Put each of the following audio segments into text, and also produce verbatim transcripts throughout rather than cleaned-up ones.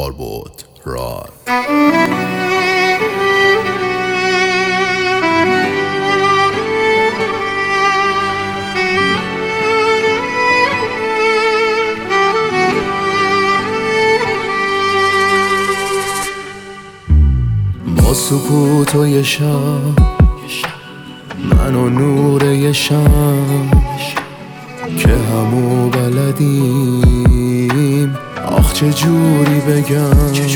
باربود راد. با سکوت و یه شب من و نور یه شم که همو بلدیم، آخ چه جوری بگم،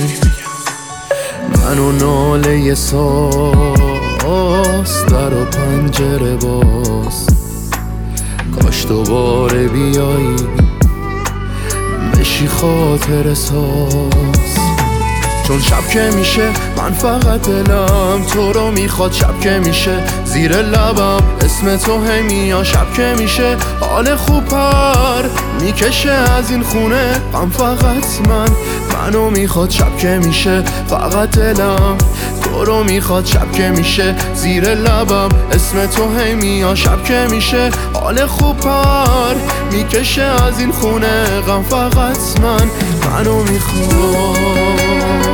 من و ناله یه ساز در و پنجره باز، کاش دوباره بیایی بشی خاطر ساز. چون شب که میشه من فقط دلم تو رو میخواد، شب که میشه زیر لبم اسم تو هی میاد، شب که میشه حال خوب پر میکشه از این خونه غم فقط من منو میخواد، شب که میشه فقط دلم تو رو میخواد، شب که میشه زیر لبم اسم تو هی میاد، شب که میشه حال خوب پر میکشه از این خونه غم فقط من منو میخواد.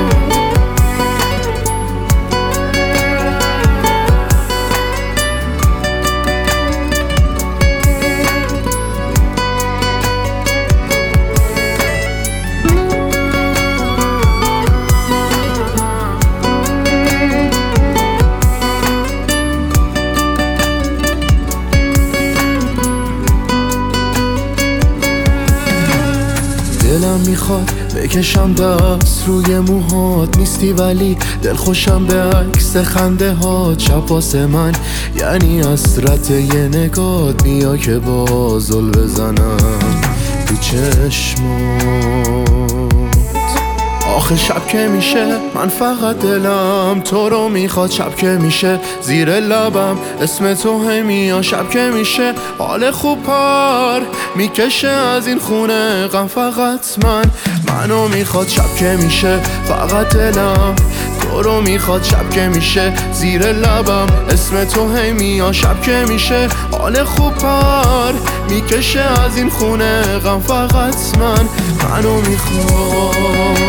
دلم میخواد بکشم دست روی موهات، نیستی ولی دل خوشم به عکس خنده هات، شب واسه من یعنی حسرت یه نگات، بیا که بازل بزنم تو چشمات. آخه شب که میشه من فقط دلم تو رو میخواد، شب که میشه زیر لبم اسم تو هی میاد، شب که میشه حال خوب پر میکشه از این خونه غم فقط من منو میخواد، شب که میشه فقط دلم تو رو میخواد، شب که میشه زیر لبم اسم تو هی میاد، شب که میشه حال خوب پر میکشه از این خونه غم فقط من منو میخواد.